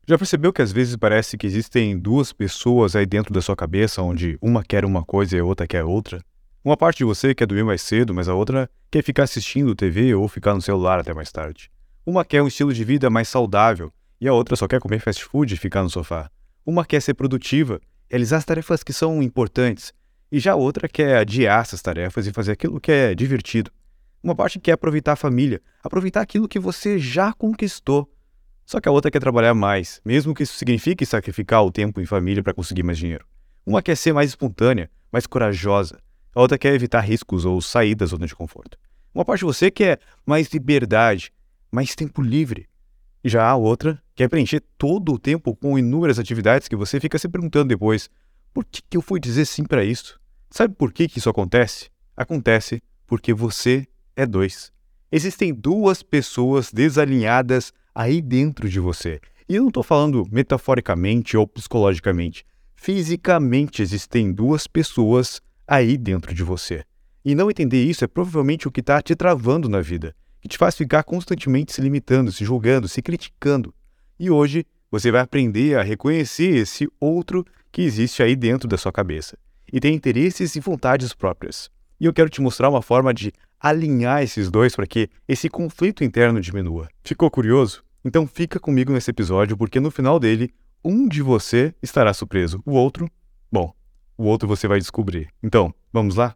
Já percebeu que às vezes parece que existem duas pessoas aí dentro da sua cabeça, onde uma quer uma coisa e a outra quer outra? Uma parte de você quer dormir mais cedo, mas a outra quer ficar assistindo TV ou ficar no celular até mais tarde. Uma quer um estilo de vida mais saudável e a outra só quer comer fast food e ficar no sofá. Uma quer ser produtiva, realizar as tarefas que são importantes, e já a outra quer adiar essas tarefas e fazer aquilo que é divertido. Uma parte quer aproveitar a família, aproveitar aquilo que você já conquistou. Só que a outra quer trabalhar mais, mesmo que isso signifique sacrificar o tempo em família para conseguir mais dinheiro. Uma quer ser mais espontânea, mais corajosa. A outra quer evitar riscos ou sair da zona de conforto. Uma parte de você quer mais liberdade, mais tempo livre. E já a outra quer preencher todo o tempo com inúmeras atividades que você fica se perguntando depois: por que eu fui dizer sim para isso? Sabe por que isso acontece? Acontece porque você é dois. Existem duas pessoas desalinhadas aí dentro de você. E eu não estou falando metaforicamente ou psicologicamente. Fisicamente existem duas pessoas aí dentro de você. E não entender isso é provavelmente o que está te travando na vida, que te faz ficar constantemente se limitando, se julgando, se criticando. E hoje você vai aprender a reconhecer esse outro que existe aí dentro da sua cabeça e tem interesses e vontades próprias. E eu quero te mostrar uma forma de alinhar esses dois para que esse conflito interno diminua. Ficou curioso? Então fica comigo nesse episódio, porque no final dele, um de você estará surpreso. O outro você vai descobrir. Então, vamos lá?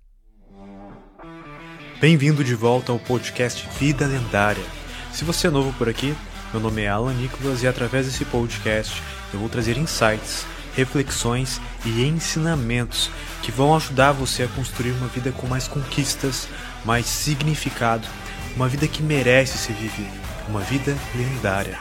Bem-vindo de volta ao podcast Vida Lendária. Se você é novo por aqui, meu nome é Alan Nicholas e através desse podcast eu vou trazer insights, reflexões e ensinamentos que vão ajudar você a construir uma vida com mais conquistas, mais significado, uma vida que merece ser vivida, uma vida lendária.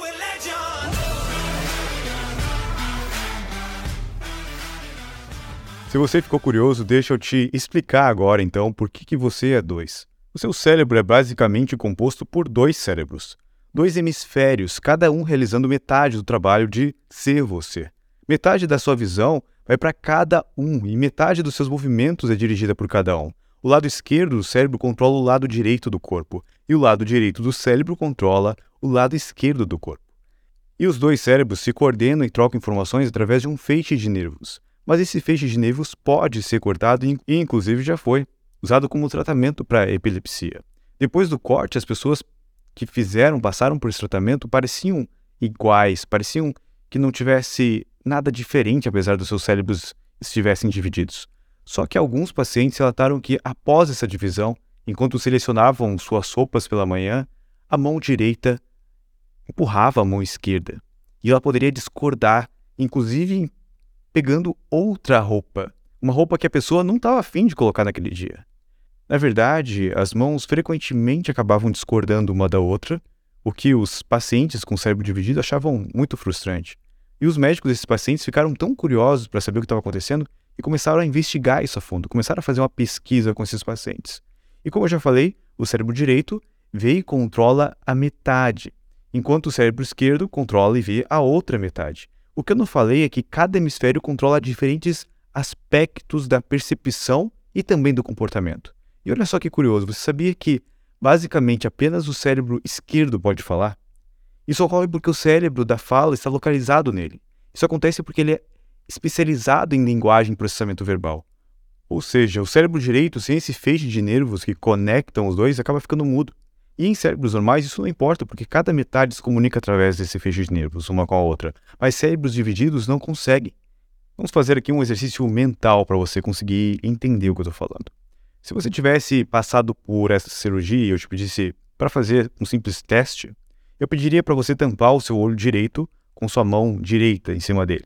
Se você ficou curioso, deixa eu te explicar agora então por que você é dois. O seu cérebro é basicamente composto por dois cérebros, dois hemisférios, cada um realizando metade do trabalho de ser você. Metade da sua visão vai para cada um e metade dos seus movimentos é dirigida por cada um. O lado esquerdo do cérebro controla o lado direito do corpo e o lado direito do cérebro controla o lado esquerdo do corpo. E os dois cérebros se coordenam e trocam informações através de um feixe de nervos. Mas esse feixe de nervos pode ser cortado e, inclusive, já foi usado como tratamento para epilepsia. Depois do corte, as pessoas que passaram por esse tratamento pareciam iguais, pareciam que não tivesse nada diferente, apesar dos seus cérebros estivessem divididos. Só que alguns pacientes relataram que, após essa divisão, enquanto selecionavam suas sopas pela manhã, a mão direita empurrava a mão esquerda. E ela poderia discordar, inclusive pegando outra roupa, uma roupa que a pessoa não estava afim de colocar naquele dia. Na verdade, as mãos frequentemente acabavam discordando uma da outra, o que os pacientes com o cérebro dividido achavam muito frustrante. E os médicos desses pacientes ficaram tão curiosos para saber o que estava acontecendo e começaram a investigar isso a fundo, começaram a fazer uma pesquisa com esses pacientes. E como eu já falei, o cérebro direito vê e controla a metade, enquanto o cérebro esquerdo controla e vê a outra metade. O que eu não falei é que cada hemisfério controla diferentes aspectos da percepção e também do comportamento. E olha só que curioso, você sabia que basicamente apenas o cérebro esquerdo pode falar? Isso ocorre porque o cérebro da fala está localizado nele. Isso acontece porque ele é especializado em linguagem e processamento verbal. Ou seja, o cérebro direito, sem esse feixe de nervos que conectam os dois, acaba ficando mudo. E em cérebros normais isso não importa, porque cada metade se comunica através desse feixe de nervos, uma com a outra. Mas cérebros divididos não conseguem. Vamos fazer aqui um exercício mental para você conseguir entender o que eu estou falando. Se você tivesse passado por essa cirurgia e eu te pedisse para fazer um simples teste, eu pediria para você tampar o seu olho direito com sua mão direita em cima dele.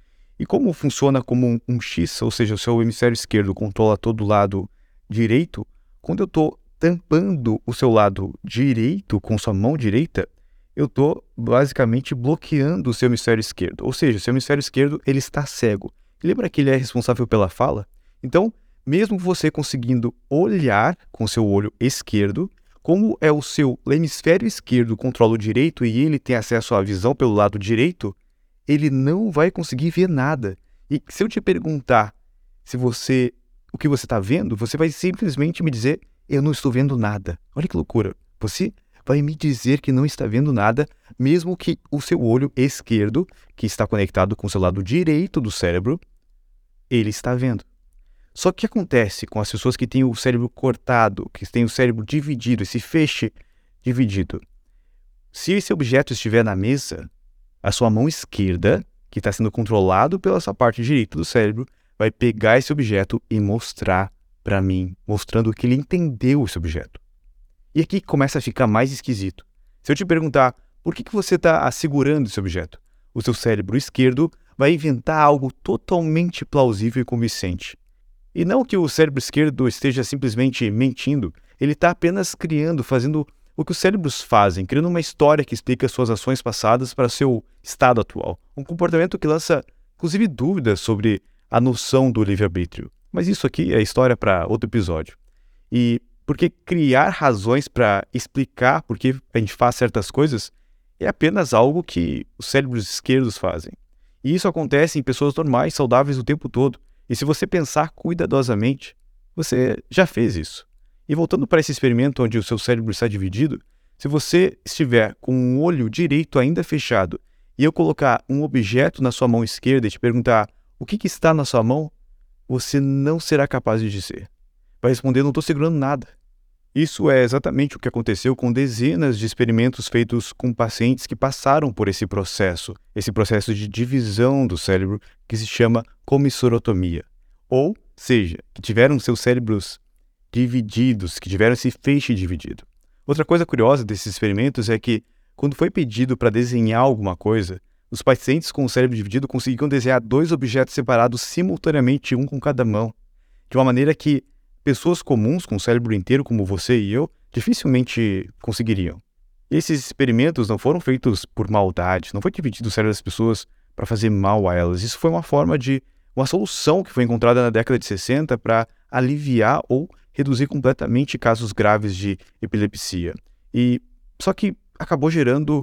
E como funciona como um X, ou seja, o seu hemisfério esquerdo controla todo o lado direito, quando eu estou tampando o seu lado direito com sua mão direita, eu estou basicamente bloqueando o seu hemisfério esquerdo. Ou seja, o seu hemisfério esquerdo ele está cego. Lembra que ele é responsável pela fala? Então, mesmo você conseguindo olhar com o seu olho esquerdo, como é o seu hemisfério esquerdo controla o direito e ele tem acesso à visão pelo lado direito, ele não vai conseguir ver nada. E se eu te perguntar o que você está vendo, você vai simplesmente me dizer: eu não estou vendo nada. Olha que loucura. Você vai me dizer que não está vendo nada, mesmo que o seu olho esquerdo, que está conectado com o seu lado direito do cérebro, ele está vendo. Só que o que acontece com as pessoas que têm o cérebro cortado, que têm o cérebro dividido, esse feixe dividido? Se esse objeto estiver na mesa, a sua mão esquerda, que está sendo controlado pela sua parte direita do cérebro, vai pegar esse objeto e mostrar para mim, mostrando que ele entendeu esse objeto. E aqui começa a ficar mais esquisito. Se eu te perguntar por que você está segurando esse objeto, o seu cérebro esquerdo vai inventar algo totalmente plausível e convincente. E não que o cérebro esquerdo esteja simplesmente mentindo, ele está apenas fazendo o que os cérebros fazem, criando uma história que explica suas ações passadas para o seu estado atual. Um comportamento que lança, inclusive, dúvidas sobre a noção do livre-arbítrio. Mas isso aqui é história para outro episódio. E porque criar razões para explicar por que a gente faz certas coisas é apenas algo que os cérebros esquerdos fazem. E isso acontece em pessoas normais, saudáveis o tempo todo. E se você pensar cuidadosamente, você já fez isso. E voltando para esse experimento onde o seu cérebro está dividido, se você estiver com o olho direito ainda fechado e eu colocar um objeto na sua mão esquerda e te perguntar o que está na sua mão, você não será capaz de dizer. Vai responder, não estou segurando nada. Isso é exatamente o que aconteceu com dezenas de experimentos feitos com pacientes que passaram por esse processo de divisão do cérebro que se chama comissorotomia. Ou seja, que tiveram seus cérebros divididos, que tiveram esse feixe dividido. Outra coisa curiosa desses experimentos é que, quando foi pedido para desenhar alguma coisa, os pacientes com o cérebro dividido conseguiam desenhar 2 objetos separados simultaneamente, um com cada mão, de uma maneira que pessoas comuns com o cérebro inteiro, como você e eu, dificilmente conseguiriam. E esses experimentos não foram feitos por maldade, não foi dividido o cérebro das pessoas para fazer mal a elas. Isso foi uma solução que foi encontrada na década de 60 para aliviar ou reduzir completamente casos graves de epilepsia. Só que acabou gerando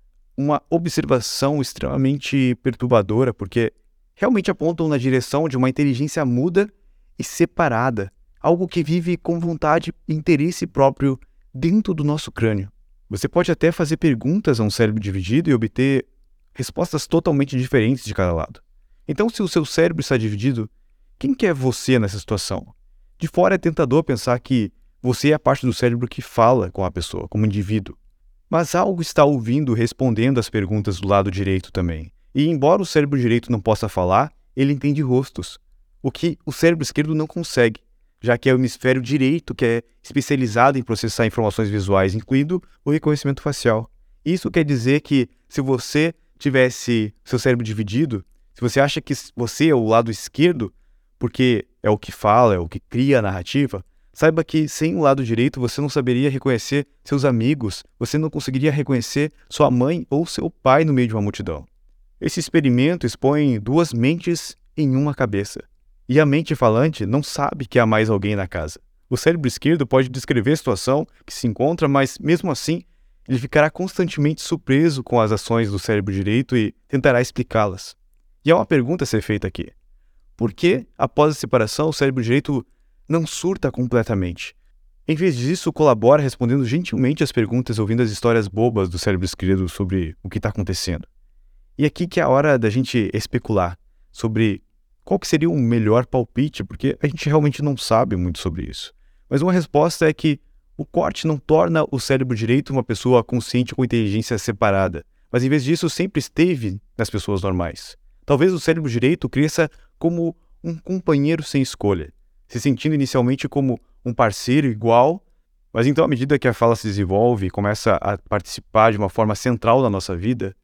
uma observação extremamente perturbadora, porque realmente apontam na direção de uma inteligência muda e separada, algo que vive com vontade e interesse próprio dentro do nosso crânio. Você pode até fazer perguntas a um cérebro dividido e obter respostas totalmente diferentes de cada lado. Então, se o seu cérebro está dividido, quem que é você nessa situação? De fora é tentador pensar que você é a parte do cérebro que fala com a pessoa, como indivíduo. Mas algo está ouvindo, respondendo às perguntas do lado direito também. E embora o cérebro direito não possa falar, ele entende rostos, o que o cérebro esquerdo não consegue, já que é o hemisfério direito que é especializado em processar informações visuais, incluindo o reconhecimento facial. Isso quer dizer que se você tivesse seu cérebro dividido, se você acha que você é o lado esquerdo, porque é o que fala, é o que cria a narrativa, saiba que sem o lado direito você não saberia reconhecer seus amigos, você não conseguiria reconhecer sua mãe ou seu pai no meio de uma multidão. Esse experimento expõe 2 mentes em uma cabeça. E a mente falante não sabe que há mais alguém na casa. O cérebro esquerdo pode descrever a situação que se encontra, mas mesmo assim, ele ficará constantemente surpreso com as ações do cérebro direito e tentará explicá-las. E há uma pergunta a ser feita aqui. Por que, após a separação, o cérebro direito não surta completamente? Em vez disso, colabora respondendo gentilmente às perguntas, ouvindo as histórias bobas do cérebro esquerdo sobre o que está acontecendo. E aqui que é a hora da gente especular sobre qual que seria o melhor palpite, porque a gente realmente não sabe muito sobre isso. Mas uma resposta é que o corte não torna o cérebro direito uma pessoa consciente com inteligência separada, mas em vez disso sempre esteve nas pessoas normais. Talvez o cérebro direito cresça como um companheiro sem escolha, se sentindo inicialmente como um parceiro igual, mas então à medida que a fala se desenvolve e começa a participar de uma forma central da nossa vida,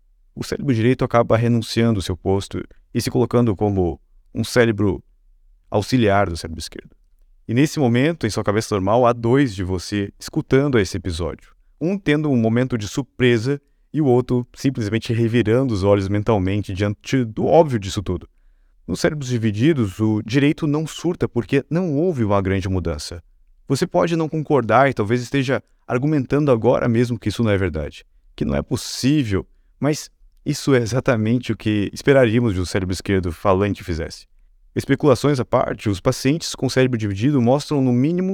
o cérebro direito acaba renunciando ao seu posto e se colocando como um cérebro auxiliar do cérebro esquerdo. E nesse momento, em sua cabeça normal, há 2 de você escutando esse episódio. Um tendo um momento de surpresa e o outro simplesmente revirando os olhos mentalmente diante do óbvio disso tudo. Nos cérebros divididos, o direito não surta porque não houve uma grande mudança. Você pode não concordar e talvez esteja argumentando agora mesmo que isso não é verdade, que não é possível, mas isso é exatamente o que esperaríamos de um cérebro esquerdo falante fizesse. Especulações à parte, os pacientes com cérebro dividido mostram no mínimo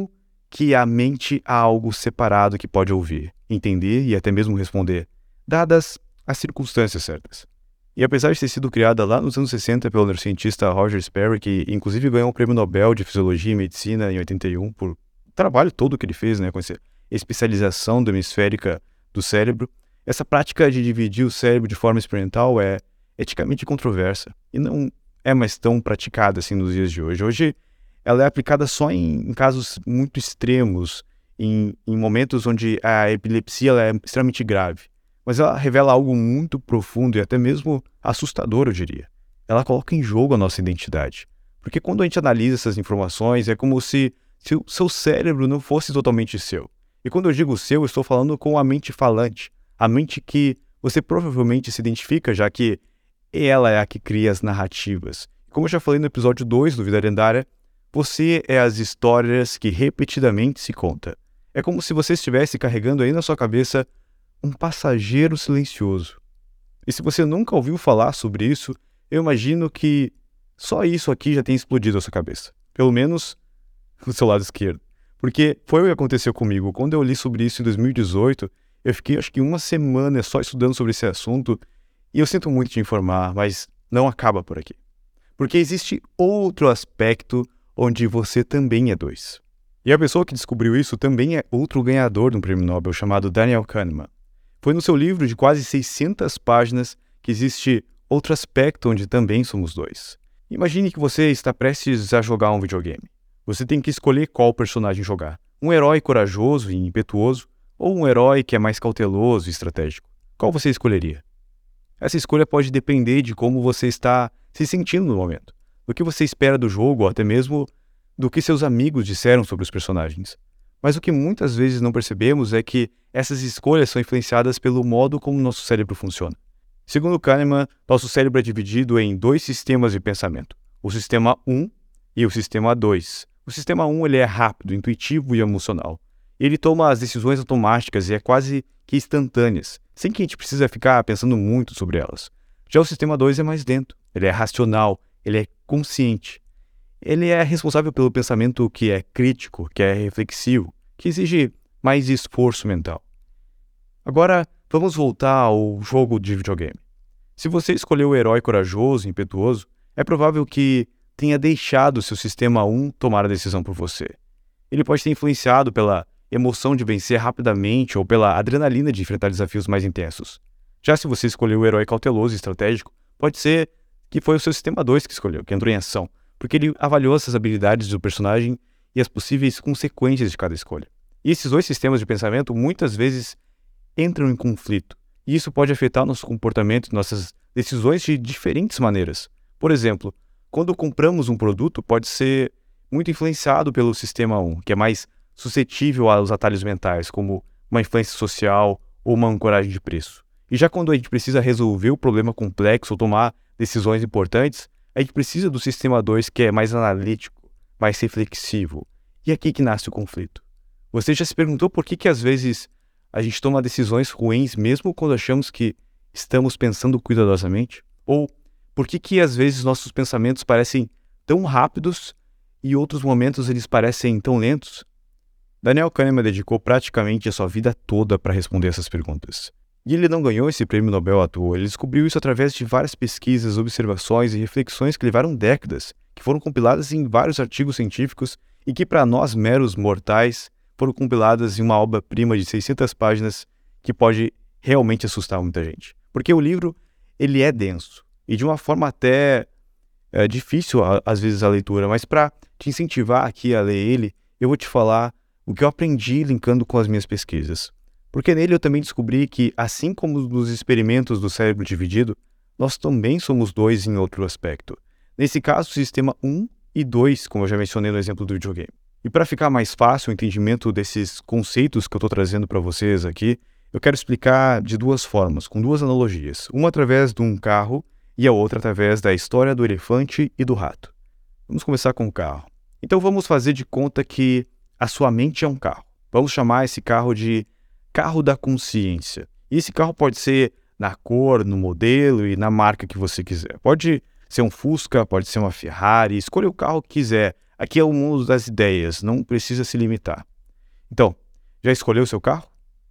que a mente há algo separado que pode ouvir, entender e até mesmo responder, dadas as circunstâncias certas. E apesar de ter sido criada lá nos anos 60 pelo neurocientista Roger Sperry, que inclusive ganhou o Prêmio Nobel de Fisiologia e Medicina em 81 por o trabalho todo que ele fez, com essa especialização do hemisférica do cérebro, essa prática de dividir o cérebro de forma experimental é eticamente controversa e não é mais tão praticada assim nos dias de hoje. Hoje ela é aplicada só em casos muito extremos, em momentos onde a epilepsia ela é extremamente grave. Mas ela revela algo muito profundo e até mesmo assustador, eu diria. Ela coloca em jogo a nossa identidade. Porque quando a gente analisa essas informações, é como se o seu cérebro não fosse totalmente seu. E quando eu digo seu, eu estou falando com a mente falante. A mente que você provavelmente se identifica, já que ela é a que cria as narrativas. Como eu já falei no episódio 2 do Vida Lendária, você é as histórias que repetidamente se conta. É como se você estivesse carregando aí na sua cabeça um passageiro silencioso. E se você nunca ouviu falar sobre isso, eu imagino que só isso aqui já tem explodido a sua cabeça. Pelo menos no seu lado esquerdo. Porque foi o que aconteceu comigo. Quando eu li sobre isso em 2018, eu fiquei acho que uma semana só estudando sobre esse assunto e eu sinto muito te informar, mas não acaba por aqui. Porque existe outro aspecto onde você também é 2. E a pessoa que descobriu isso também é outro ganhador de um prêmio Nobel chamado Daniel Kahneman. Foi no seu livro de quase 600 páginas que existe outro aspecto onde também somos 2. Imagine que você está prestes a jogar um videogame. Você tem que escolher qual personagem jogar. Um herói corajoso e impetuoso ou um herói que é mais cauteloso e estratégico. Qual você escolheria? Essa escolha pode depender de como você está se sentindo no momento, do que você espera do jogo ou até mesmo do que seus amigos disseram sobre os personagens. Mas o que muitas vezes não percebemos é que essas escolhas são influenciadas pelo modo como nosso cérebro funciona. Segundo Kahneman, nosso cérebro é dividido em 2 sistemas de pensamento, o sistema 1 e o sistema 2. O sistema 1 ele é rápido, intuitivo e emocional. Ele toma as decisões automáticas e é quase que instantâneas, sem que a gente precise ficar pensando muito sobre elas. Já o sistema 2 é mais lento, ele é racional, ele é consciente. Ele é responsável pelo pensamento que é crítico, que é reflexivo, que exige mais esforço mental. Agora, vamos voltar ao jogo de videogame. Se você escolheu o herói corajoso e impetuoso, é provável que tenha deixado seu sistema 1 tomar a decisão por você. Ele pode ser influenciado pela emoção de vencer rapidamente ou pela adrenalina de enfrentar desafios mais intensos. Já se você escolheu o herói cauteloso e estratégico, pode ser que foi o seu sistema 2 que escolheu, que entrou em ação, porque ele avaliou essas habilidades do personagem e as possíveis consequências de cada escolha. E esses 2 sistemas de pensamento muitas vezes entram em conflito, e isso pode afetar nosso comportamento e nossas decisões de diferentes maneiras. Por exemplo, quando compramos um produto, pode ser muito influenciado pelo sistema 1, que é mais suscetível aos atalhos mentais, como uma influência social ou uma ancoragem de preço. E já quando a gente precisa resolver o problema complexo ou tomar decisões importantes, a gente precisa do sistema 2, que é mais analítico, mais reflexivo. E é aqui que nasce o conflito. Você já se perguntou por que às vezes a gente toma decisões ruins mesmo quando achamos que estamos pensando cuidadosamente? Ou por que às vezes nossos pensamentos parecem tão rápidos e outros momentos eles parecem tão lentos? Daniel Kahneman dedicou praticamente a sua vida toda para responder essas perguntas. E ele não ganhou esse prêmio Nobel à toa, ele descobriu isso através de várias pesquisas, observações e reflexões que levaram décadas, que foram compiladas em vários artigos científicos e que para nós meros mortais foram compiladas em uma obra-prima de 600 páginas que pode realmente assustar muita gente. Porque o livro, ele é denso e de uma forma até difícil às vezes a leitura, mas para te incentivar aqui a ler ele, eu vou te falar o que eu aprendi linkando com as minhas pesquisas. Porque nele eu também descobri que, assim como nos experimentos do cérebro dividido, nós também somos 2 em outro aspecto. Nesse caso, o sistema 1 e 2, como eu já mencionei no exemplo do videogame. E para ficar mais fácil o entendimento desses conceitos que eu estou trazendo para vocês aqui, eu quero explicar de 2 formas, com 2 analogias. Uma através de um carro e a outra através da história do elefante e do rato. Vamos começar com o carro. Então vamos fazer de conta que a sua mente é um carro. Vamos chamar esse carro de carro da consciência. E esse carro pode ser na cor, no modelo e na marca que você quiser. Pode ser um Fusca, pode ser uma Ferrari, escolha o carro que quiser. Aqui é o mundo das ideias, não precisa se limitar. Então, já escolheu o seu carro?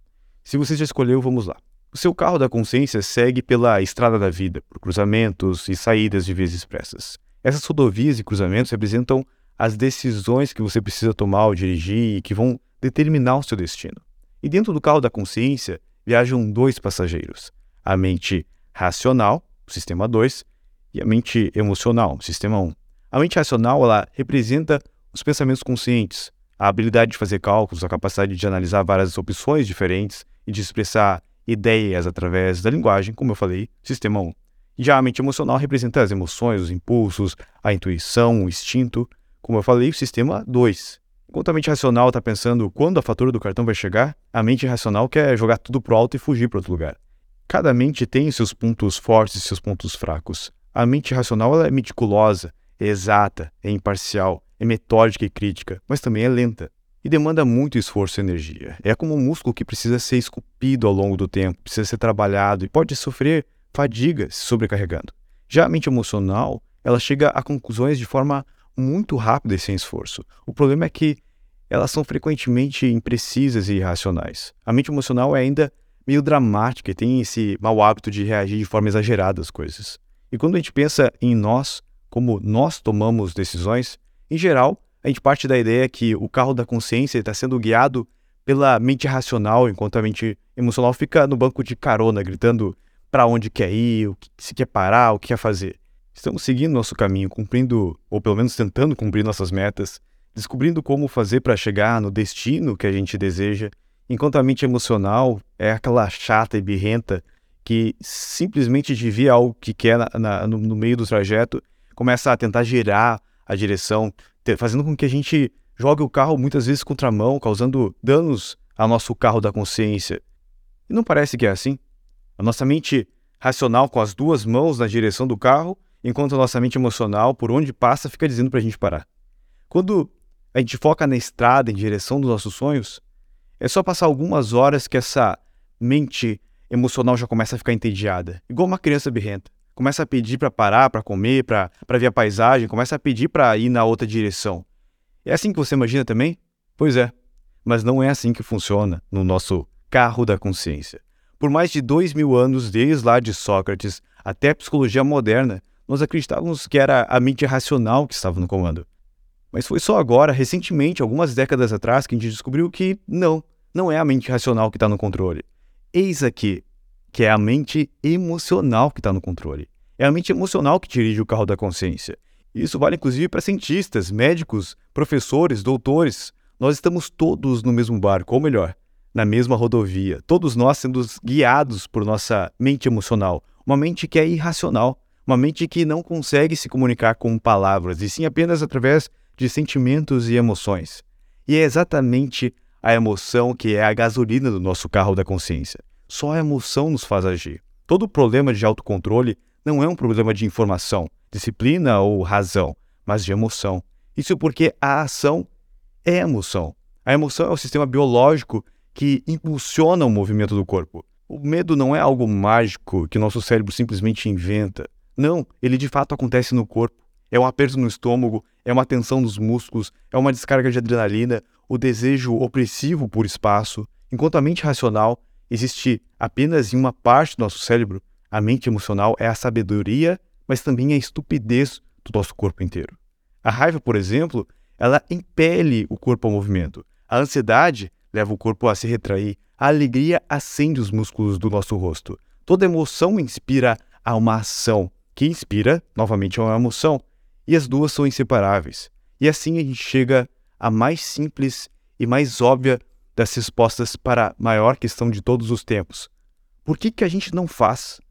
Se você já escolheu, vamos lá. O seu carro da consciência segue pela estrada da vida, por cruzamentos e saídas de vias expressas. Essas rodovias e cruzamentos representam as decisões que você precisa tomar ao dirigir e que vão determinar o seu destino. E dentro do carro da consciência viajam dois passageiros: a mente racional, o sistema 2, e a mente emocional, o sistema 1. A mente racional, ela representa os pensamentos conscientes, a habilidade de fazer cálculos, a capacidade de analisar várias opções diferentes e de expressar ideias através da linguagem, como eu falei, sistema 1. Já a mente emocional representa as emoções, os impulsos, a intuição, o instinto, como eu falei, o sistema 2. Enquanto a mente racional está pensando quando a fatura do cartão vai chegar, a mente racional quer jogar tudo pro alto e fugir para outro lugar. Cada mente tem seus pontos fortes e seus pontos fracos. A mente racional ela é meticulosa, é exata, é imparcial, é metódica e crítica, mas também é lenta e demanda muito esforço e energia. É como um músculo que precisa ser esculpido ao longo do tempo, precisa ser trabalhado e pode sofrer fadiga se sobrecarregando. Já a mente emocional, ela chega a conclusões de forma muito rápida e sem esforço. O problema é que elas são frequentemente imprecisas e irracionais. A mente emocional é ainda meio dramática e tem esse mau hábito de reagir de forma exagerada às coisas. E quando a gente pensa em nós, como nós tomamos decisões, em geral, a gente parte da ideia que o carro da consciência está sendo guiado pela mente racional, enquanto a mente emocional fica no banco de carona, gritando para onde quer ir, o que se quer parar, o que quer fazer. Estamos seguindo nosso caminho, cumprindo, ou pelo menos tentando cumprir nossas metas, descobrindo como fazer para chegar no destino que a gente deseja, enquanto a mente emocional é aquela chata e birrenta que simplesmente desvia algo que quer no meio do trajeto, começa a tentar girar a direção, fazendo com que a gente jogue o carro muitas vezes contramão, causando danos ao nosso carro da consciência. E não parece que é assim? A nossa mente racional com as duas mãos na direção do carro, enquanto a nossa mente emocional, por onde passa, fica dizendo para a gente parar. Quando a gente foca na estrada em direção dos nossos sonhos, é só passar algumas horas que essa mente emocional já começa a ficar entediada, igual uma criança birrenta. Começa a pedir para parar, para comer, para ver a paisagem, começa a pedir para ir na outra direção. É assim que você imagina também? Pois é, mas não é assim que funciona no nosso carro da consciência. Por mais de 2000 anos, desde lá de Sócrates até a psicologia moderna, nós acreditávamos que era a mente racional que estava no comando. Mas foi só agora, recentemente, algumas décadas atrás, que a gente descobriu que não é a mente racional que está no controle. Eis aqui que é a mente emocional que está no controle. É a mente emocional que dirige o carro da consciência. Isso vale inclusive para cientistas, médicos, professores, doutores. Nós estamos todos no mesmo barco, ou melhor, na mesma rodovia. Todos nós sendo guiados por nossa mente emocional. Uma mente que é irracional. Uma mente que não consegue se comunicar com palavras, e sim apenas através de sentimentos e emoções. E é exatamente a emoção que é a gasolina do nosso carro da consciência. Só a emoção nos faz agir. Todo problema de autocontrole não é um problema de informação, disciplina ou razão, mas de emoção. Isso porque a ação é emoção. A emoção é o sistema biológico que impulsiona o movimento do corpo. O medo não é algo mágico que nosso cérebro simplesmente inventa. Não, ele de fato acontece no corpo. É um aperto no estômago, é uma tensão nos músculos, é uma descarga de adrenalina, o desejo opressivo por espaço. Enquanto a mente racional existe apenas em uma parte do nosso cérebro, a mente emocional é a sabedoria, mas também a estupidez do nosso corpo inteiro. A raiva, por exemplo, ela impele o corpo ao movimento. A ansiedade leva o corpo a se retrair. A alegria acende os músculos do nosso rosto. Toda emoção inspira a uma ação, que inspira, novamente, a uma emoção. E as duas são inseparáveis. E assim a gente chega à mais simples e mais óbvia das respostas para a maior questão de todos os tempos. Por que a gente não faz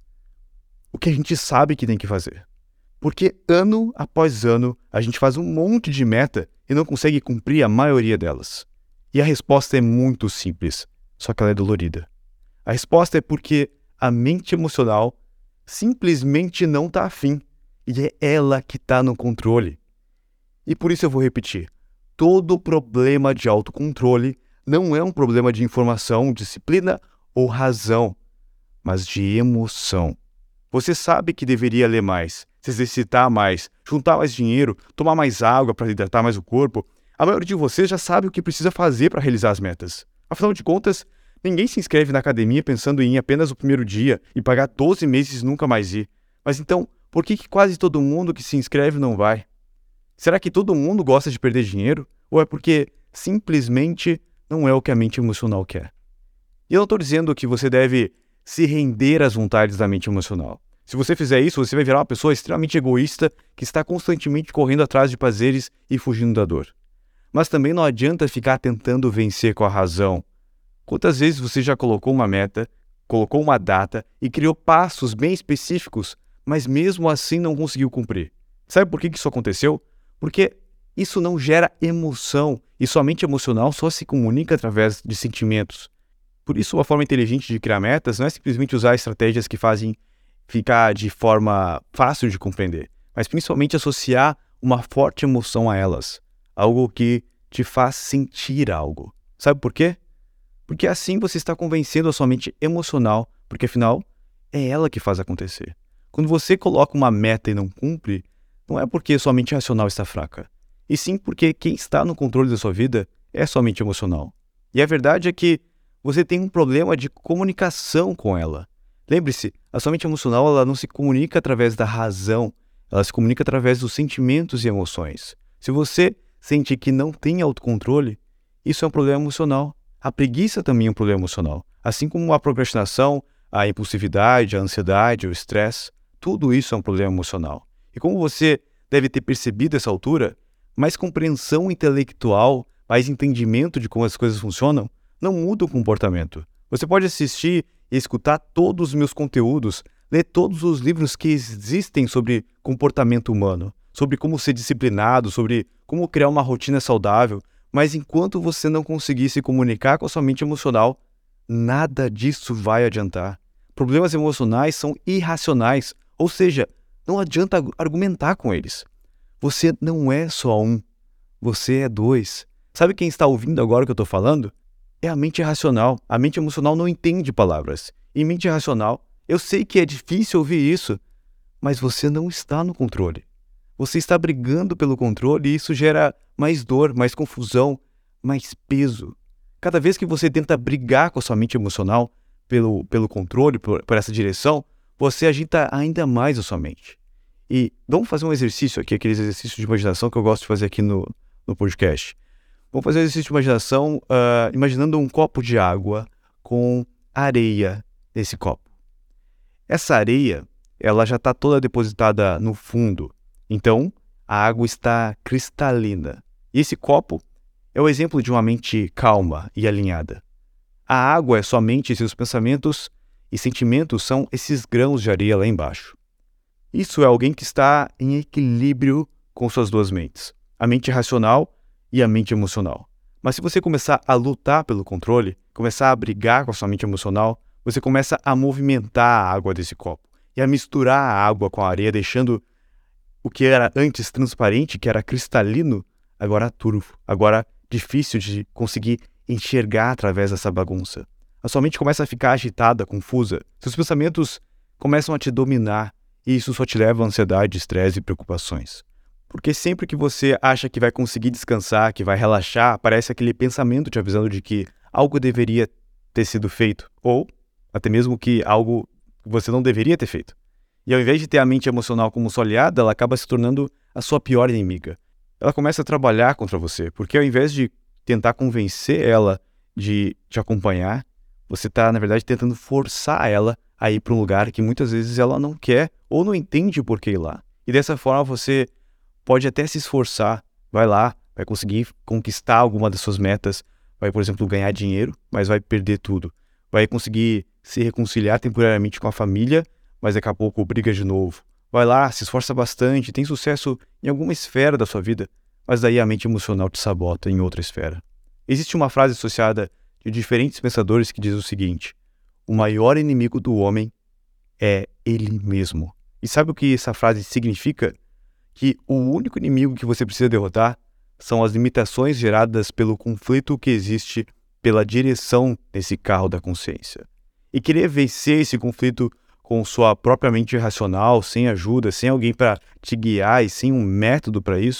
o que a gente sabe que tem que fazer? Porque ano após ano a gente faz um monte de meta e não consegue cumprir a maioria delas. E a resposta é muito simples, só que ela é dolorida. A resposta é porque a mente emocional simplesmente não está afim. E é ela que está no controle. E por isso eu vou repetir. Todo problema de autocontrole não é um problema de informação, disciplina ou razão, mas de emoção. Você sabe que deveria ler mais, se exercitar mais, juntar mais dinheiro, tomar mais água para hidratar mais o corpo, A maioria de vocês já sabe o que precisa fazer para realizar as metas. Afinal de contas, ninguém se inscreve na academia pensando em ir apenas o primeiro dia e pagar 12 meses e nunca mais ir. Mas então, por que quase todo mundo que se inscreve não vai? Será que todo mundo gosta de perder dinheiro? Ou é porque simplesmente não é o que a mente emocional quer? E eu não estou dizendo que você deve se render às vontades da mente emocional. Se você fizer isso, você vai virar uma pessoa extremamente egoísta que está constantemente correndo atrás de prazeres e fugindo da dor. Mas também não adianta ficar tentando vencer com a razão. Quantas vezes você já colocou uma meta, colocou uma data e criou passos bem específicos, mas mesmo assim não conseguiu cumprir? Sabe por que isso aconteceu? Porque isso não gera emoção e sua mente emocional só se comunica através de sentimentos. Por isso, uma forma inteligente de criar metas não é simplesmente usar estratégias que fazem ficar de forma fácil de compreender, mas principalmente associar uma forte emoção a elas. Algo que te faz sentir algo. Sabe por quê? Porque assim você está convencendo a sua mente emocional, porque afinal, é ela que faz acontecer. Quando você coloca uma meta e não cumpre, não é porque sua mente racional está fraca, e sim porque quem está no controle da sua vida é sua mente emocional. E a verdade é que você tem um problema de comunicação com ela. Lembre-se, a sua mente emocional ela não se comunica através da razão, ela se comunica através dos sentimentos e emoções. Se você sente que não tem autocontrole, isso é um problema emocional. A preguiça também é um problema emocional. Assim como a procrastinação, a impulsividade, a ansiedade, o estresse, tudo isso é um problema emocional. E como você deve ter percebido essa altura, mais compreensão intelectual, mais entendimento de como as coisas funcionam, não muda o comportamento. Você pode assistir e escutar todos os meus conteúdos, ler todos os livros que existem sobre comportamento humano, sobre como ser disciplinado, sobre como criar uma rotina saudável, mas enquanto você não conseguir se comunicar com a sua mente emocional, nada disso vai adiantar. Problemas emocionais são irracionais, ou seja, não adianta argumentar com eles. Você não é só um, você é dois. Sabe quem está ouvindo agora o que eu estou falando? É a mente racional. A mente emocional não entende palavras. E mente racional, eu sei que é difícil ouvir isso, mas você não está no controle. Você está brigando pelo controle e isso gera mais dor, mais confusão, mais peso. Cada vez que você tenta brigar com a sua mente emocional pelo controle, por essa direção, você agita ainda mais a sua mente. E vamos fazer um exercício aqui, aqueles exercícios de imaginação que eu gosto de fazer aqui no podcast. Vamos fazer um exercício de imaginação imaginando um copo de água com areia nesse copo. Essa areia, ela já está toda depositada no fundo. Então, a água está cristalina. E esse copo é o exemplo de uma mente calma e alinhada. A água é somente seus pensamentos e sentimentos são esses grãos de areia lá embaixo. Isso é alguém que está em equilíbrio com suas duas mentes, a mente racional e a mente emocional. Mas se você começar a lutar pelo controle, começar a brigar com a sua mente emocional, você começa a movimentar a água desse copo e a misturar a água com a areia, deixando o que era antes transparente, que era cristalino, agora turvo, agora difícil de conseguir enxergar através dessa bagunça. A sua mente começa a ficar agitada, confusa, seus pensamentos começam a te dominar e isso só te leva a ansiedade, estresse e preocupações. Porque sempre que você acha que vai conseguir descansar, que vai relaxar, aparece aquele pensamento te avisando de que algo deveria ter sido feito, ou até mesmo que algo você não deveria ter feito. E ao invés de ter a mente emocional como sua aliada, ela acaba se tornando a sua pior inimiga. Ela começa a trabalhar contra você, porque ao invés de tentar convencer ela de te acompanhar, você está, na verdade, tentando forçar ela a ir para um lugar que muitas vezes ela não quer ou não entende por que ir lá. E dessa forma você pode até se esforçar, vai lá, vai conseguir conquistar alguma das suas metas, vai, por exemplo, ganhar dinheiro, mas vai perder tudo. Vai conseguir se reconciliar temporariamente com a família, mas daqui a pouco briga de novo. Vai lá, se esforça bastante, tem sucesso em alguma esfera da sua vida, mas daí a mente emocional te sabota em outra esfera. Existe uma frase associada de diferentes pensadores que diz o seguinte: o maior inimigo do homem é ele mesmo. E sabe o que essa frase significa? Que o único inimigo que você precisa derrotar são as limitações geradas pelo conflito que existe pela direção desse carro da consciência. E querer vencer esse conflito com sua própria mente racional, sem ajuda, sem alguém para te guiar e sem um método para isso,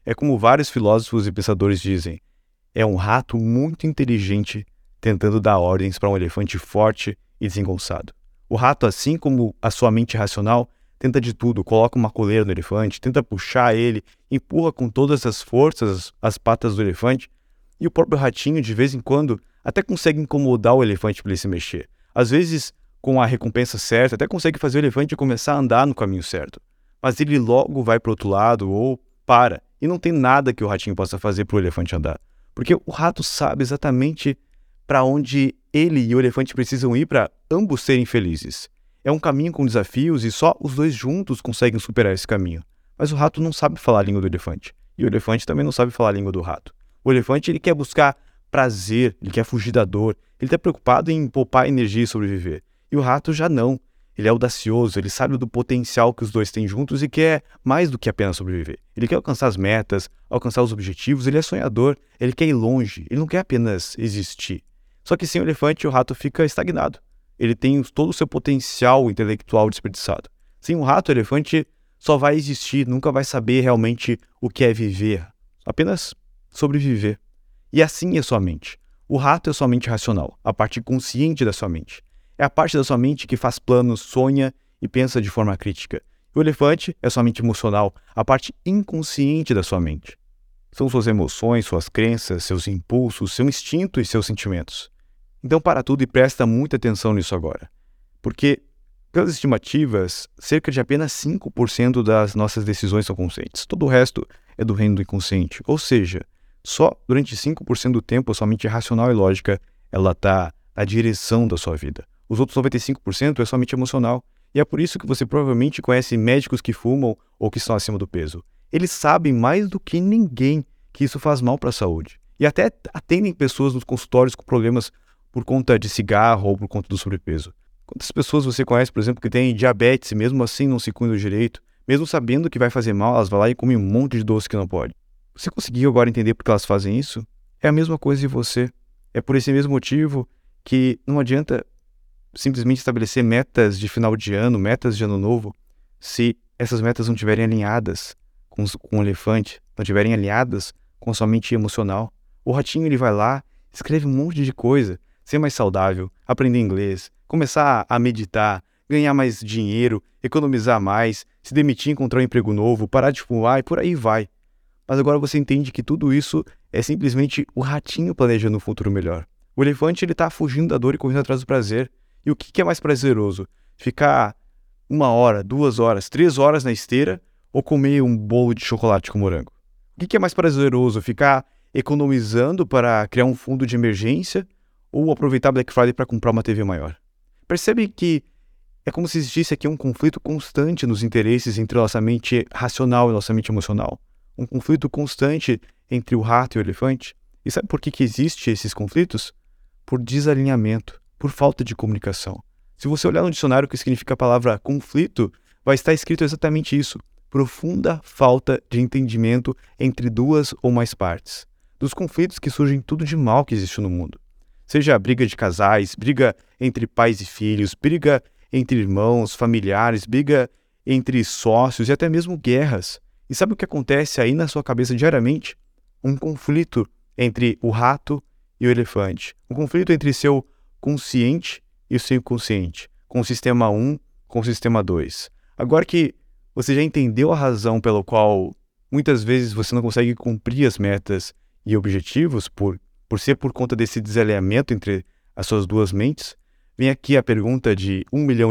É como vários filósofos e pensadores dizem, é um rato muito inteligente tentando dar ordens para um elefante forte e desengonçado. O rato, assim como a sua mente racional, tenta de tudo, coloca uma coleira no elefante, tenta puxar ele, empurra com todas as forças as patas do elefante, e o próprio ratinho, de vez em quando, até consegue incomodar o elefante para ele se mexer. Às vezes, com a recompensa certa, até consegue fazer o elefante começar a andar no caminho certo. Mas ele logo vai para o outro lado ou para, e não tem nada que o ratinho possa fazer para o elefante andar. Porque o rato sabe exatamente para onde ele e o elefante precisam ir para ambos serem felizes. É um caminho com desafios e só os dois juntos conseguem superar esse caminho. Mas o rato não sabe falar a língua do elefante. E o elefante também não sabe falar a língua do rato. O elefante ele quer buscar prazer, ele quer fugir da dor, ele está preocupado em poupar energia e sobreviver. E o rato já não. Ele é audacioso, ele sabe do potencial que os dois têm juntos e quer mais do que apenas sobreviver. Ele quer alcançar as metas, alcançar os objetivos, ele é sonhador, ele quer ir longe, ele não quer apenas existir. Só que sem o elefante, o rato fica estagnado. Ele tem todo o seu potencial intelectual desperdiçado. Sem o rato, o elefante só vai existir, nunca vai saber realmente o que é viver, apenas sobreviver. E assim é sua mente. O rato é sua mente racional, a parte consciente da sua mente. É a parte da sua mente que faz planos, sonha e pensa de forma crítica. O elefante é sua mente emocional, a parte inconsciente da sua mente. São suas emoções, suas crenças, seus impulsos, seu instinto e seus sentimentos. Então para tudo e presta muita atenção nisso agora. Porque, pelas estimativas, cerca de apenas 5% das nossas decisões são conscientes. Todo o resto é do reino do inconsciente. Ou seja, só durante 5% do tempo a sua mente racional e lógica ela está na direção da sua vida. Os outros 95% é sua mente emocional. E é por isso que você provavelmente conhece médicos que fumam ou que estão acima do peso. Eles sabem mais do que ninguém que isso faz mal para a saúde. E até atendem pessoas nos consultórios com problemas por conta de cigarro ou por conta do sobrepeso. Quantas pessoas você conhece, por exemplo, que têm diabetes e mesmo assim não se cuidam direito? Mesmo sabendo que vai fazer mal, elas vão lá e comem um monte de doce que não pode. Você conseguiu agora entender por que elas fazem isso? É a mesma coisa de você. É por esse mesmo motivo que não adianta simplesmente estabelecer metas de final de ano, metas de ano novo, se essas metas não estiverem alinhadas com o elefante, não estiverem alinhadas com a sua mente emocional. O ratinho ele vai lá, escreve um monte de coisa, ser mais saudável, aprender inglês, começar a meditar, ganhar mais dinheiro, economizar mais, se demitir, encontrar um emprego novo, parar de fumar e por aí vai. Mas agora você entende que tudo isso é simplesmente o ratinho planejando um futuro melhor. O elefante ele está fugindo da dor e correndo atrás do prazer. E o que é mais prazeroso? Ficar 1 hora, 2 horas, 3 horas na esteira ou comer um bolo de chocolate com morango? O que é mais prazeroso? Ficar economizando para criar um fundo de emergência ou aproveitar Black Friday para comprar uma TV maior? Percebe que é como se existisse aqui um conflito constante nos interesses entre a nossa mente racional e a nossa mente emocional. Um conflito constante entre o rato e o elefante. E sabe por que existem esses conflitos? Por desalinhamento, por falta de comunicação. Se você olhar no dicionário o que significa a palavra conflito, vai estar escrito exatamente isso. Profunda falta de entendimento entre duas ou mais partes. Dos conflitos que surgem tudo de mal que existe no mundo. Seja briga de casais, briga entre pais e filhos, briga entre irmãos, familiares, briga entre sócios e até mesmo guerras. E sabe o que acontece aí na sua cabeça diariamente? Um conflito entre o rato e o elefante. Um conflito entre seu consciente e o seu inconsciente. Com o sistema 1, com o sistema 2. Agora que você já entendeu a razão pela qual muitas vezes você não consegue cumprir as metas e objetivos por ser por conta desse desalinhamento entre as suas duas mentes, vem aqui a pergunta de R$1 milhão.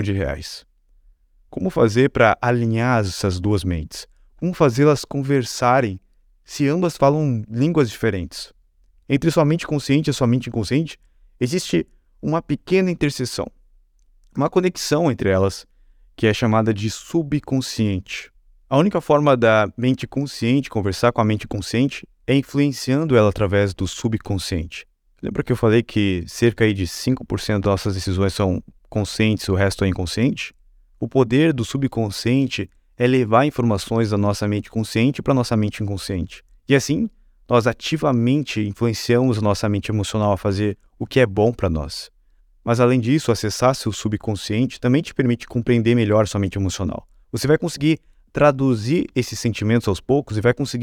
Como fazer para alinhar essas duas mentes? Como fazê-las conversarem se ambas falam línguas diferentes? Entre sua mente consciente e sua mente inconsciente, existe uma pequena interseção, uma conexão entre elas, que é chamada de subconsciente. A única forma da mente consciente conversar com a mente consciente é influenciando ela através do subconsciente. Lembra que eu falei que cerca aí de 5% das nossas decisões são conscientes e o resto é inconsciente? O poder do subconsciente é levar informações da nossa mente consciente para a nossa mente inconsciente. E assim, nós ativamente influenciamos a nossa mente emocional a fazer o que é bom para nós. Mas além disso, acessar seu subconsciente também te permite compreender melhor sua mente emocional. Você vai conseguir traduzir esses sentimentos aos poucos e vai conseguir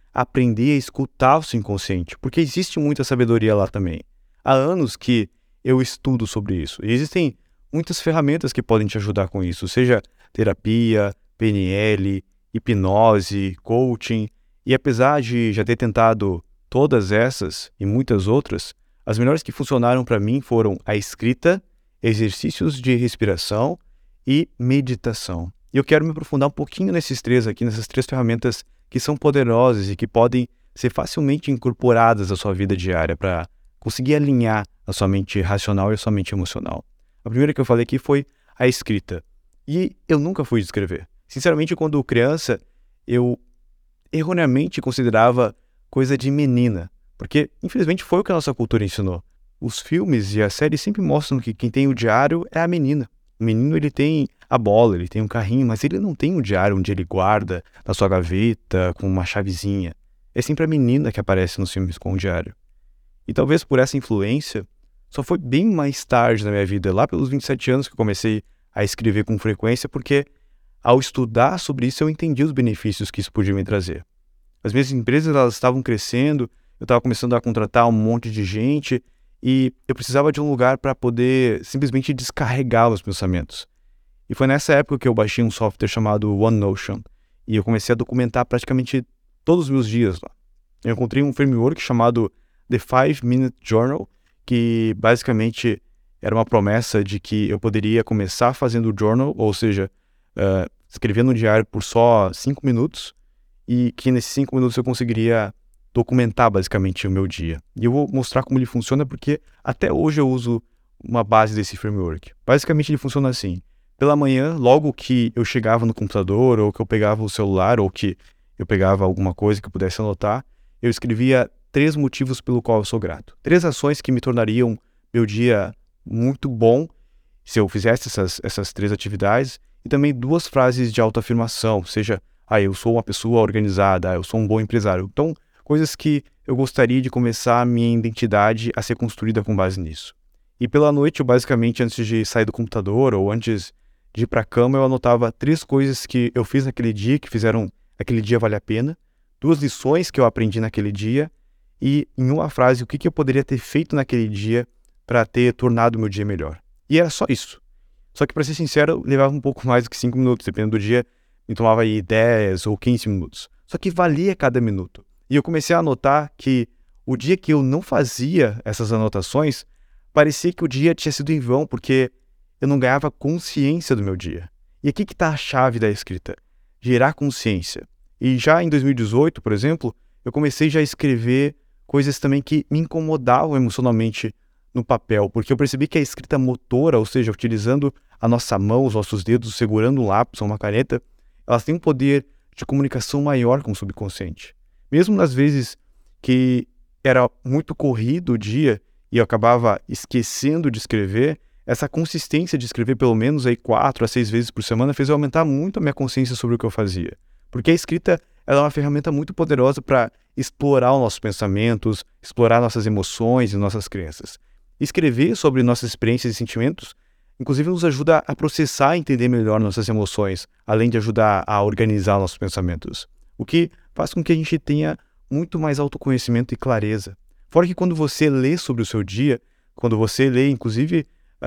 aprender a escutar o seu inconsciente, porque existe muita sabedoria lá também. Há anos que eu estudo sobre isso. E existem muitas ferramentas que podem te ajudar com isso, seja terapia, PNL, hipnose, coaching. E apesar de já ter tentado todas essas e muitas outras, as melhores que funcionaram para mim foram a escrita, exercícios de respiração e meditação. E eu quero me aprofundar um pouquinho nesses três aqui, nessas três ferramentas que são poderosas e que podem ser facilmente incorporadas à sua vida diária para conseguir alinhar a sua mente racional e a sua mente emocional. A primeira que eu falei aqui foi a escrita. E eu nunca fui de escrever. Sinceramente, quando criança, eu erroneamente considerava coisa de menina, porque infelizmente foi o que a nossa cultura ensinou. Os filmes e as séries sempre mostram que quem tem o diário é a menina. O menino, ele tem a bola, ele tem um carrinho, mas ele não tem um diário onde ele guarda na sua gaveta com uma chavezinha. É sempre a menina que aparece nos filmes com o diário. E talvez por essa influência, só foi bem mais tarde na minha vida, lá pelos 27 anos que eu comecei a escrever com frequência, porque ao estudar sobre isso eu entendi os benefícios que isso podia me trazer. As minhas empresas, elas estavam crescendo, eu estava começando a contratar um monte de gente e eu precisava de um lugar para poder simplesmente descarregar os pensamentos. E foi nessa época que eu baixei um software chamado OneNotion e eu comecei a documentar praticamente todos os meus dias lá. Eu encontrei um framework chamado The 5-Minute Journal, que basicamente era uma promessa de que eu poderia começar fazendo o journal, ou seja, escrevendo um diário por só 5 minutos, e que nesses 5 minutos eu conseguiria documentar basicamente o meu dia. E eu vou mostrar como ele funciona, porque até hoje eu uso uma base desse framework. Basicamente ele funciona assim. Pela manhã, logo que eu chegava no computador, ou que eu pegava o celular, ou que eu pegava alguma coisa que eu pudesse anotar, eu escrevia 3 motivos pelo qual eu sou grato. 3 ações que me tornariam meu dia muito bom se eu fizesse essas 3 atividades, e também 2 frases de autoafirmação, seja, eu sou uma pessoa organizada, eu sou um bom empresário. Então, coisas que eu gostaria de começar a minha identidade a ser construída com base nisso. E pela noite, eu basicamente, antes de sair do computador ou antes de ir para a cama, eu anotava 3 coisas que eu fiz naquele dia, que fizeram aquele dia valer a pena, 2 lições que eu aprendi naquele dia, e em uma frase, o que eu poderia ter feito naquele dia para ter tornado o meu dia melhor. E era só isso. Só que, para ser sincero, levava um pouco mais do que 5 minutos, dependendo do dia, me tomava aí 10 ou 15 minutos. Só que valia cada minuto. E eu comecei a notar que o dia que eu não fazia essas anotações, parecia que o dia tinha sido em vão, porque eu não ganhava consciência do meu dia. E aqui que está a chave da escrita: gerar consciência. E já em 2018, por exemplo, eu comecei já a escrever coisas também que me incomodavam emocionalmente no papel, porque eu percebi que a escrita motora, ou seja, utilizando a nossa mão, os nossos dedos, segurando um lápis ou uma caneta, elas têm um poder de comunicação maior com o subconsciente. Mesmo nas vezes que era muito corrido o dia e eu acabava esquecendo de escrever, essa consistência de escrever pelo menos aí 4 a 6 vezes por semana fez eu aumentar muito a minha consciência sobre o que eu fazia. Porque a escrita, ela é uma ferramenta muito poderosa para explorar os nossos pensamentos, explorar nossas emoções e nossas crenças. Escrever sobre nossas experiências e sentimentos, inclusive, nos ajuda a processar e entender melhor nossas emoções, além de ajudar a organizar nossos pensamentos. O que faz com que a gente tenha muito mais autoconhecimento e clareza. Fora que quando você lê sobre o seu dia, quando você lê, inclusive,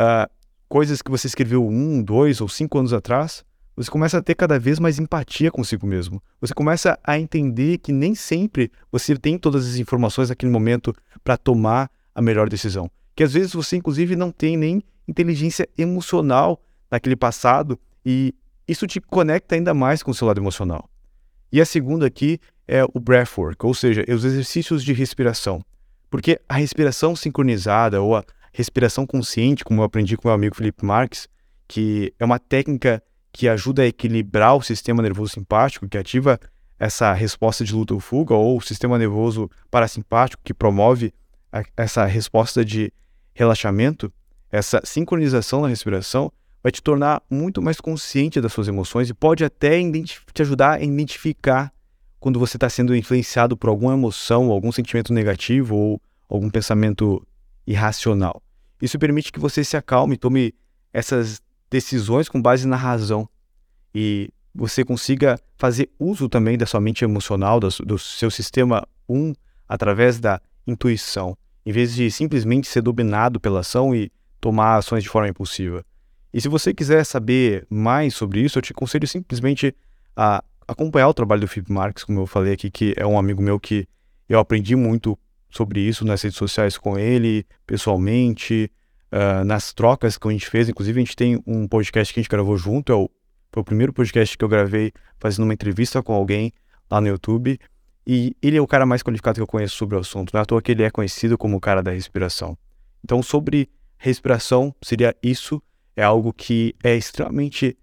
coisas que você escreveu 1, 2 ou 5 anos atrás, você começa a ter cada vez mais empatia consigo mesmo. Você começa a entender que nem sempre você tem todas as informações naquele momento para tomar a melhor decisão. Que às vezes você, inclusive, não tem nem inteligência emocional naquele passado e isso te conecta ainda mais com o seu lado emocional. E a segunda aqui é o breathwork, ou seja, os exercícios de respiração. Porque a respiração sincronizada ou a respiração consciente, como eu aprendi com meu amigo Felipe Marques, que é uma técnica que ajuda a equilibrar o sistema nervoso simpático, que ativa essa resposta de luta ou fuga, ou o sistema nervoso parasimpático, que promove essa resposta de relaxamento. Essa sincronização na respiração vai te tornar muito mais consciente das suas emoções e pode até te ajudar a identificar quando você está sendo influenciado por alguma emoção, algum sentimento negativo ou algum pensamento irracional. Isso permite que você se acalme e tome essas decisões com base na razão. E você consiga fazer uso também da sua mente emocional, do seu sistema 1, através da intuição, em vez de simplesmente ser dominado pela ação e tomar ações de forma impulsiva. E se você quiser saber mais sobre isso, eu te aconselho simplesmente a acompanhar o trabalho do Philip Marks, como eu falei aqui, que é um amigo meu que eu aprendi muito sobre isso nas redes sociais com ele, pessoalmente, nas trocas que a gente fez. Inclusive, a gente tem um podcast que a gente gravou junto, foi o primeiro podcast que eu gravei fazendo uma entrevista com alguém lá no YouTube, e ele é o cara mais qualificado que eu conheço sobre o assunto. Não é à toa que ele é conhecido como o cara da respiração. Então, sobre respiração, seria isso. É algo que é extremamente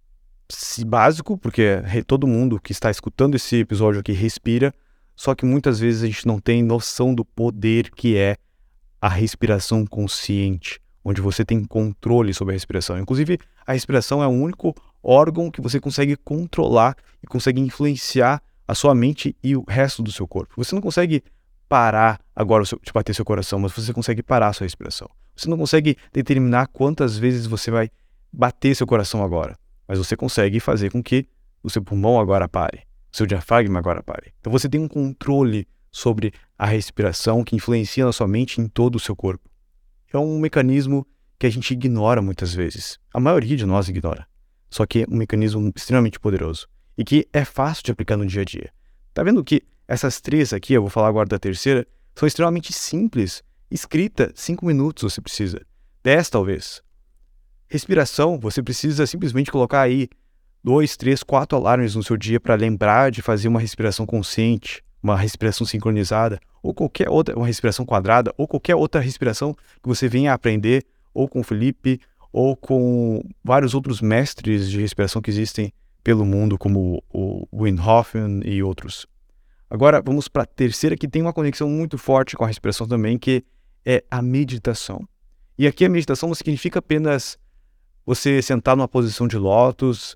básico, porque todo mundo que está escutando esse episódio aqui respira, só que muitas vezes a gente não tem noção do poder que é a respiração consciente, onde você tem controle sobre a respiração. Inclusive, a respiração é o único órgão que você consegue controlar e consegue influenciar a sua mente e o resto do seu corpo. Você não consegue parar agora de bater seu coração, mas você consegue parar a sua respiração. Você não consegue determinar quantas vezes você vai bater seu coração agora, mas você consegue fazer com que o seu pulmão agora pare, o seu diafragma agora pare. Então você tem um controle sobre a respiração que influencia na sua mente e em todo o seu corpo. É um mecanismo que a gente ignora muitas vezes. A maioria de nós ignora. Só que é um mecanismo extremamente poderoso e que é fácil de aplicar no dia a dia. Tá vendo que essas 3 aqui, eu vou falar agora da terceira, são extremamente simples. Escrita, 5 minutos você precisa. 10 talvez. Respiração, você precisa simplesmente colocar aí 2, 3, 4 alarmes no seu dia para lembrar de fazer uma respiração consciente, uma respiração sincronizada, ou qualquer outra, uma respiração quadrada, ou qualquer outra respiração que você venha a aprender, ou com o Felipe, ou com vários outros mestres de respiração que existem pelo mundo, como o Wim Hof e outros. Agora, vamos para a terceira, que tem uma conexão muito forte com a respiração também, que é a meditação. E aqui a meditação não significa apenas você sentar numa posição de lótus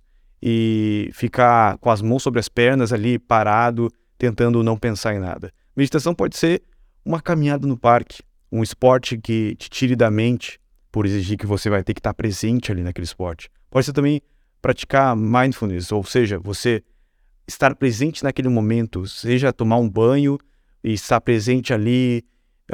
e ficar com as mãos sobre as pernas ali, parado, tentando não pensar em nada. Meditação pode ser uma caminhada no parque, um esporte que te tire da mente, por exigir que você vai ter que estar presente ali naquele esporte. Pode ser também praticar mindfulness, ou seja, você estar presente naquele momento, seja tomar um banho e estar presente ali,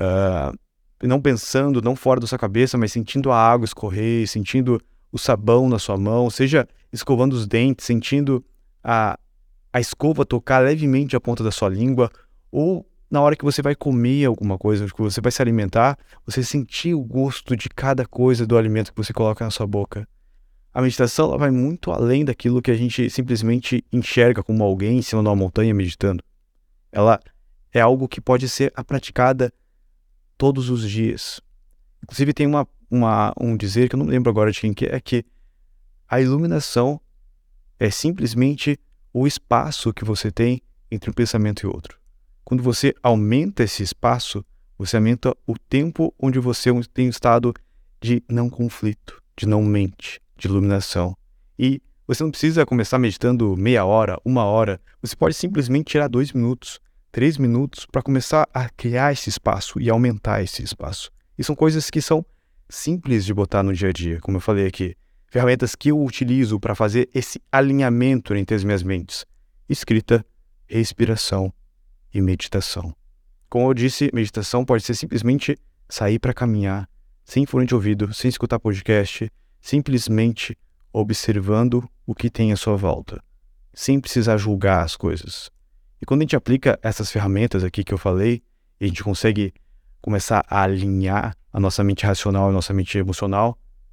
não pensando, não fora da sua cabeça, mas sentindo a água escorrer, sentindo o sabão na sua mão, seja escovando os dentes, sentindo a escova tocar levemente a ponta da sua língua, ou na hora que você vai comer alguma coisa, que você vai se alimentar, você sentir o gosto de cada coisa do alimento que você coloca na sua boca. A meditação ela vai muito além daquilo que a gente simplesmente enxerga como alguém em cima de uma montanha meditando. Ela é algo que pode ser praticada todos os dias. Inclusive tem um dizer que eu não lembro agora de quem que é que a iluminação é simplesmente o espaço que você tem entre um pensamento e outro. Quando você aumenta esse espaço, você aumenta o tempo onde você tem um estado de não conflito, de não mente, de iluminação. E você não precisa começar meditando meia hora, 1 hora. Você pode simplesmente tirar 2 minutos, 3 minutos para começar a criar esse espaço e aumentar esse espaço. E são coisas que são simples de botar no dia a dia, como eu falei aqui. Ferramentas que eu utilizo para fazer esse alinhamento entre as minhas mentes. Escrita, respiração e meditação. Como eu disse, meditação pode ser simplesmente sair para caminhar, sem fone de ouvido, sem escutar podcast, simplesmente observando o que tem à sua volta, sem precisar julgar as coisas. E quando a gente aplica essas ferramentas aqui que eu falei, e a gente consegue começar a alinhar a nossa mente racional e a nossa mente emocional,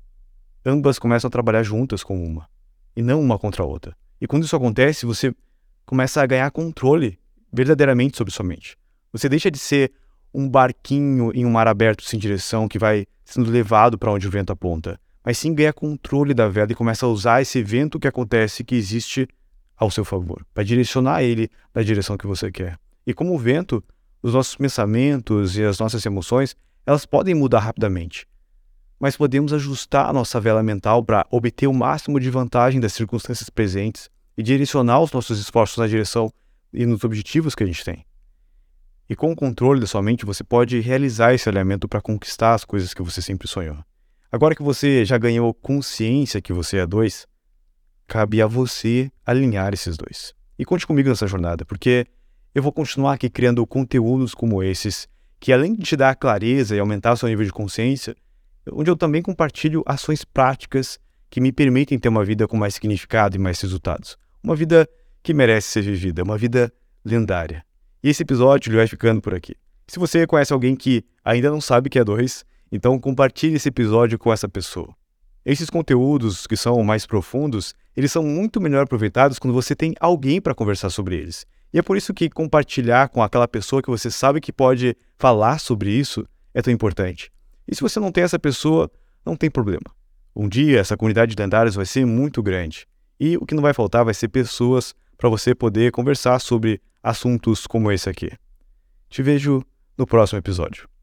ambas começam a trabalhar juntas como uma, e não uma contra a outra. E quando isso acontece, você começa a ganhar controle verdadeiramente sobre sua mente. Você deixa de ser um barquinho em um mar aberto sem direção que vai sendo levado para onde o vento aponta, mas sim ganha controle da vela e começa a usar esse vento que acontece, que existe ao seu favor, para direcionar ele na direção que você quer. E como o vento, os nossos pensamentos e as nossas emoções, elas podem mudar rapidamente, mas podemos ajustar a nossa vela mental para obter o máximo de vantagem das circunstâncias presentes e direcionar os nossos esforços na direção e nos objetivos que a gente tem. E com o controle da sua mente, você pode realizar esse alinhamento para conquistar as coisas que você sempre sonhou. Agora que você já ganhou consciência que você é 2, cabe a você alinhar esses dois. E conte comigo nessa jornada, porque eu vou continuar aqui criando conteúdos como esses, que além de te dar clareza e aumentar o seu nível de consciência, onde eu também compartilho ações práticas que me permitem ter uma vida com mais significado e mais resultados. Uma vida que merece ser vivida, uma vida lendária. E esse episódio ele vai ficando por aqui. Se você conhece alguém que ainda não sabe que é 2, então compartilhe esse episódio com essa pessoa. Esses conteúdos que são mais profundos, eles são muito melhor aproveitados quando você tem alguém para conversar sobre eles. E é por isso que compartilhar com aquela pessoa que você sabe que pode falar sobre isso é tão importante. E se você não tem essa pessoa, não tem problema. Um dia essa comunidade de lendários vai ser muito grande. E o que não vai faltar vai ser pessoas para você poder conversar sobre assuntos como esse aqui. Te vejo no próximo episódio.